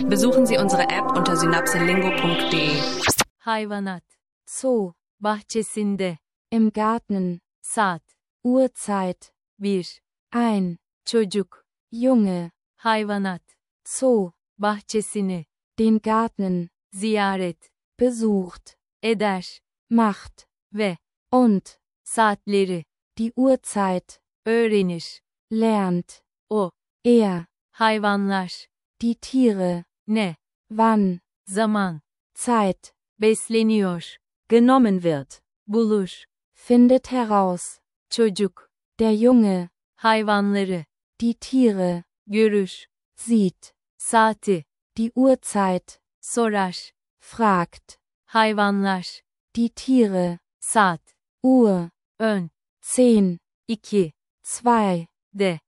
Besuchen Sie unsere App unter synapselingo.de. Hayvanat. Zoo. Bahçesinde. Im Garten. Saat. Uhrzeit. Bir. Ein. Çocuk. Junge. Hayvanat. Zoo. Bahçesini. Den Garten. Ziyaret. Besucht. Eder. Macht. Ve. Und. Saatleri. Die Uhrzeit. Öğrenir. Lernt. O. Er. Hayvanlar. Die Tiere. Ne. Wann. Zaman. Zeit. Besleniyor. Genommen wird. Bulur. Findet heraus. Çocuk. Der Junge. Hayvanları. Die Tiere. Görür. Sieht. Saati. Die Uhrzeit. Sorar. Fragt. Hayvanlar. Die Tiere. Saat. Uhr. Ön. 10. 2. 2. De.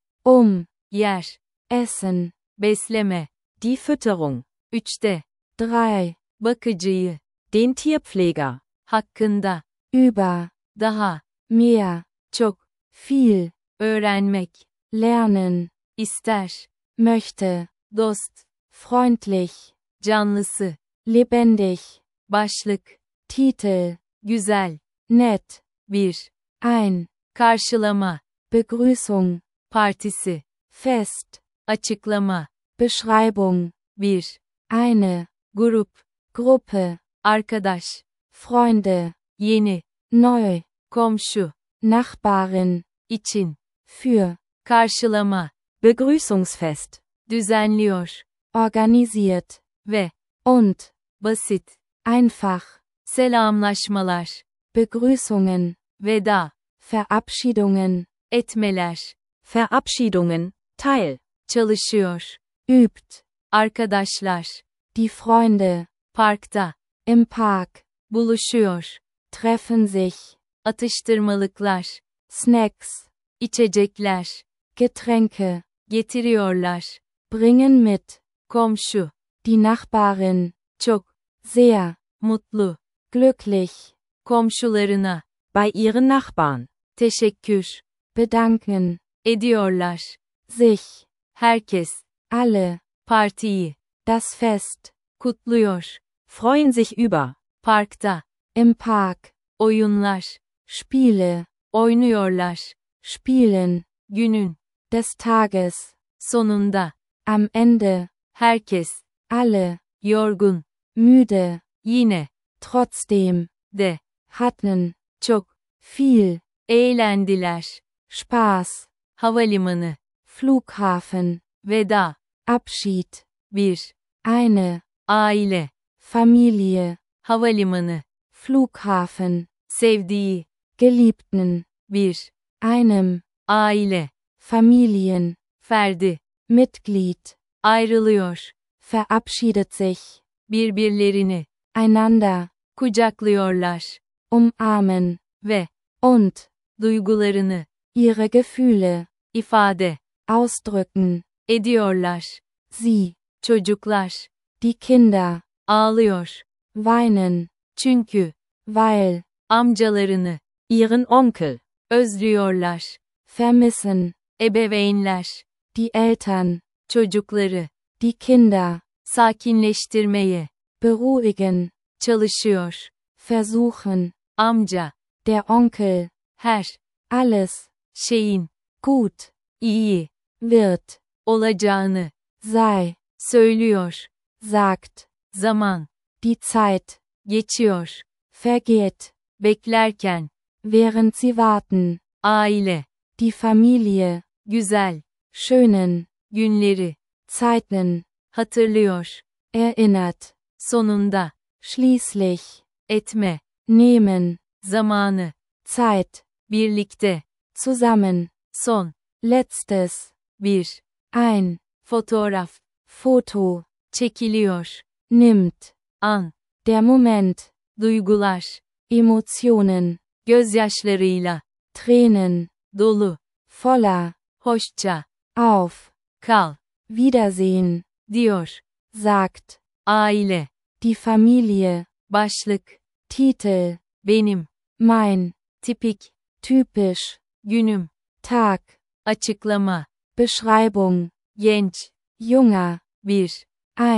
Yer. Essen. Besleme. Die Fütterung. 3'te. 3. Bakıcıyı. Den Tierpfleger. Hakkında. Über. Daha. Mehr. Çok. Viel. Öğrenmek. Lernen. İster. Möchte. Dost. Freundlich. Canlısı. Lebendig. Başlık. Titel. Güzel. Nett. Bir. Ein. Karşılama. Begrüßung. Partisi. Fest. Açıklama. Beschreibung. Bir. Eine. Grup. Gruppe. Arkadaş. Freunde. Yeni. Neu. Komşu. Nachbarin. İçin. Für. Karşılama. Begrüßungsfest. Düzenliyor. Organisiert. Ve. Und. Basit. Einfach. Selamlaşmalar. Begrüßungen. Veda. Verabschiedungen. Etmeler. Verabschiedungen. Teil. Çalışıyor. Übt. Arkadaşlar. Die Freunde. Parkta. Im Park. Buluşuyor. Treffen sich. Atıştırmalıklar. Snacks. İçecekler. Getränke. Getiriyorlar. Bringen mit. Komşu. Die Nachbarin. Çok. Sehr. Mutlu. Glücklich. Komşularına. Bei ihren Nachbarn. Teşekkür. Bedanken. Ediyorlar. Sich. Herkes. Alle. Partiyi. Das Fest. Kutluyor. Freuen sich über. Parkta. Im Park. Oyunlar. Spiele. Oynuyorlar. Spielen. Günün. Des Tages. Sonunda. Am Ende. Herkes. Alle. Yorgun. Müde. Yine. Trotzdem. De. Hatten. Çok. Viel. Eğlendiler. Spaß. Havalimanı. Flughafen. Veda. Abschied. Bir. Eine. Aile. Familie. Havalimanı. Flughafen. Sevdiği. Geliebten. Bir. Einem. Aile. Familien. Ferdi. Mitglied. Ayrılıyor. Verabschiedet sich. Birbirlerini. Einander. Kucaklıyorlar. Umarmen. Ve. Und. Duygularını. Ihre Gefühle. ifade. Ausdrücken. Ediyorlar. Sie. Çocuklar. Die Kinder. Ağlıyor. Weinen. Çünkü. Weil. Amcalarını. Ihren Onkel. Özlüyorlar. Vermissen. Ebeveynler. Die Eltern. Çocukları. Die Kinder. Sakinleştirmeye. Beruhigen. Çalışıyor. Versuchen. Amca. Der Onkel. Her. Alles. Şeyin. Gut. iyi. Wird. Olacağını. Sei. Söylüyor. Sagt. Zaman. Die Zeit. Geçiyor. Vergeht. Beklerken. Während sie warten. Aile. Die Familie. Güzel. Schönen. Günleri. Zeiten. Hatırlıyor. Erinnert. Sonunda. Schließlich. Etme. Nehmen. Zamanı. Zeit. Birlikte. Zusammen. Son. Letztes. Bir. Ein. Fotoğraf. Foto. Çekiliyor. Nimmt. An. Der Moment. Duygular. Emotionen. Gözyaşlarıyla. Tränen. Dolu. Voller. Hoşça. Auf. Kal. Wiedersehen. Diyor. Sagt. Aile. Die Familie. Başlık. Titel. Benim. Mein. Tipik. Typisch. Günüm. Tag. Açıklama. Beschreibung. Genç. Junger. Bir. Ein.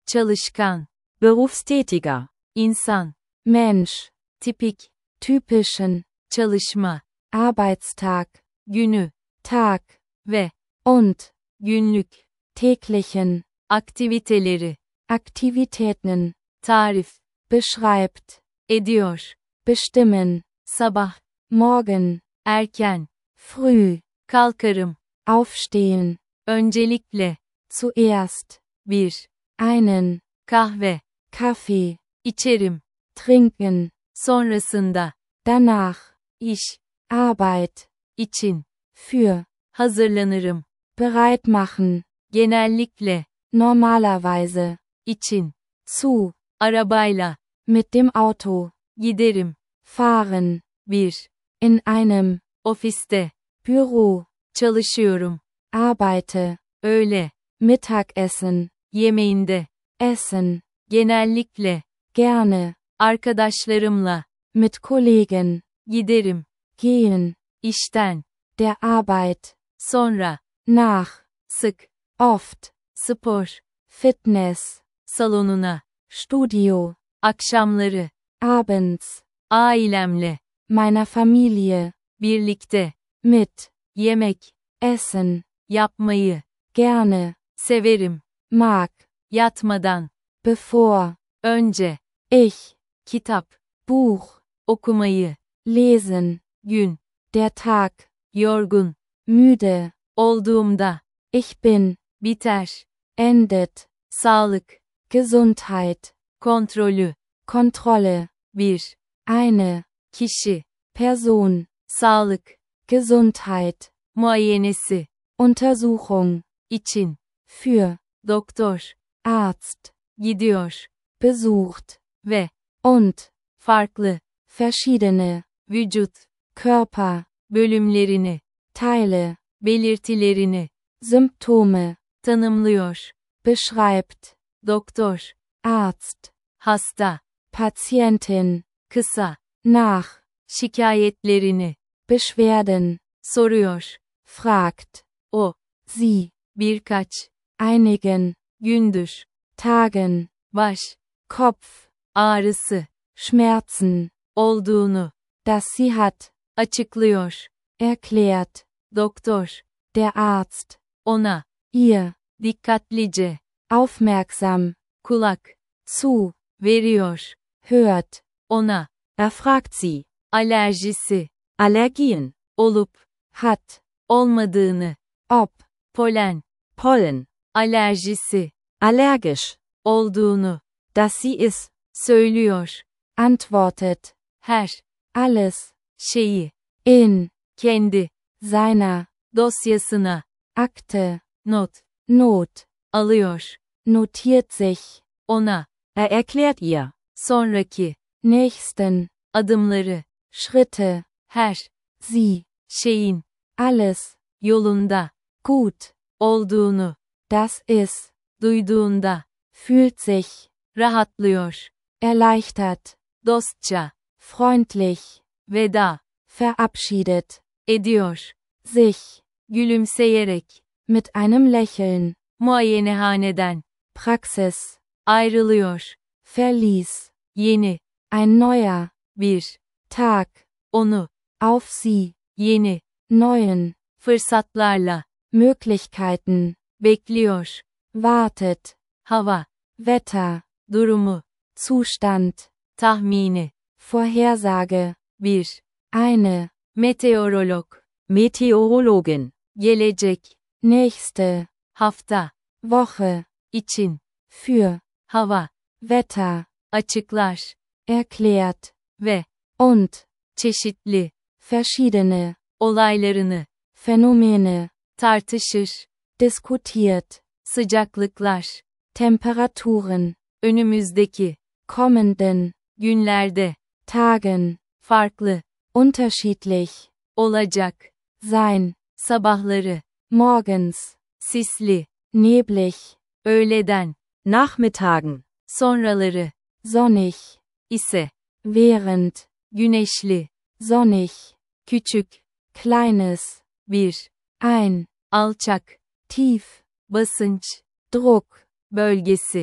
çalışkan, Berufstätiger. insan, Mensch, tipik, typischen, çalışma, Arbeitstag, günü, Tag, ve, und, günlük, täglichen, aktiviteleri, Aktivitäten, tarif, beschreibt, ediyor, bestimmen, sabah, morgen, erken, früh, kalkarım, aufstehen, öncelikle, zuerst, bir, einen, kahve, Kaffee, içerim, trinken, sonrasında, danach, iş, Arbeit, için, für, hazırlanırım, bereit machen, genellikle, normalerweise, için, zu, arabayla, mit dem Auto, giderim, fahren, bir, in einem, ofiste, Büro, çalışıyorum, arbeite, öğle, Mittagessen, yemeğinde, essen, genellikle, gerne, arkadaşlarımla, mit Kollegen, giderim, gehen, işten, der Arbeit, sonra, nach, sık, oft, spor, Fitness, salonuna, Studio, akşamları, abends, ailemle, meiner Familie, birlikte, mit, yemek, essen, yapmayı, gerne, severim, mag, yatmadan, bevor, önce, ich, kitap, Buch, okumayı, lesen, gün, der Tag, yorgun, müde, olduğumda, ich bin, biter, endet, sağlık, Gesundheit, kontrolü, Kontrolle, bir, eine, kişi, Person, sağlık, Gesundheit, muayenesi, Untersuchung, için, für, doktor, Arzt, gidiyor, besucht, ve, und, farklı, verschiedene, vücut, Körper, bölümlerini, Teile, belirtilerini, Symptome, tanımlıyor, beschreibt, doktor, Arzt, hasta, Patientin, kısa, nach, şikayetlerini, Beschwerden, soruyor, fragt, o, sie, birkaç, einigen, gündür, Tagen, baş, Kopf, ağrısı, Schmerzen, olduğunu, das sie hat, açıklıyor, erklärt, doktor, der Arzt, ona, ihr, dikkatlice, aufmerksam, kulak, zu, veriyor, hört, ona, Fragt sie. alerjisi, Allergien. olup, hat, olmadığını, ob, polen, Pollen. alerjisi, Allergisch. olduğunu, Dass sie ist. söylüyor, antwortet, her, alles, şeyi, in, kendi, seiner, dosyasına, Akte, not, Not, alıyor, notiert sich, ona, Erklärt ihr. sonraki, nächsten, adımları, Schritte, her, sie, şeyin, alles, yolunda, gut, olduğunu, das ist, duyduğunda, fühlt sich, rahatlıyor, erleichtert, dostça, freundlich, veda, verabschiedet, ediyor, sich, gülümseyerek, mit einem Lächeln, muayenehaneden, Praxis, ayrılıyor, verließ, yeni, ein neuer, bir, Tag, onu, auf sie, yeni, neuen, fırsatlarla, Möglichkeiten, bekliyor, wartet, hava, Wetter, durumu, Zustand, tahmini, Vorhersage, bir, eine, meteorolog, Meteorologin. gelecek, nächste, hafta, Woche, için, für, hava, Wetter, açıklar, erklärt, ve, und, çeşitli, verschiedene, olaylarını, Phänomene, tartışır, diskutiert, sıcaklıklar, Temperaturen, önümüzdeki, kommenden, günlerde, Tagen, farklı, unterschiedlich, olacak, sein, sabahları, morgens, sisli, neblig, öğleden, Nachmittagen. sonraları, sonnig, ise, während, güneşli, sonnig, küçük, kleines, bir, ein, alçak, tief, basınç, Druck, bölgesi,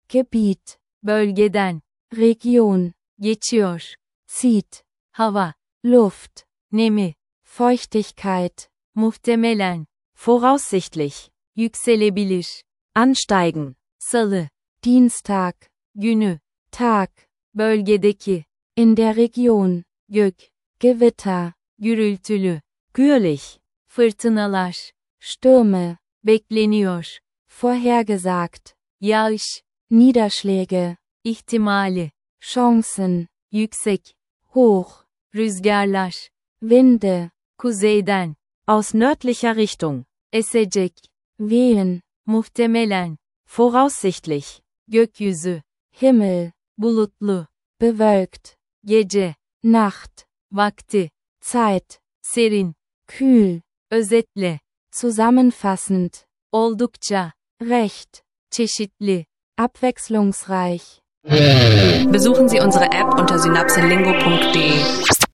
Gebiet, bölgeden, Region, geçiyor, zieht, hava, Luft, nemi, Feuchtigkeit, muhtemelen, Voraussichtlich. yükselebilir, Ansteigen. salı, Dienstag, günü, Tag, bölgedeki, in der Region, gök, Gewitter, gürültülü, Gürlich. fırtınalar, Stürme, bekleniyor, vorhergesagt, yağış, Niederschläge, ihtimali, Chancen, yüksek, hoch, rüzgarlar, Winde, kuzeyden, Aus nördlicher Richtung. esecek, wehen, muhtemelen, Voraussichtlich. gökyüzü, Himmel, bulutlu, bewölkt, gece, Nacht, vakti, Zeit, serin, kühl, özetle, zusammenfassend, oldukça, recht, çeşitli. abwechslungsreich. Besuchen Sie unsere App unter synapselingo.de.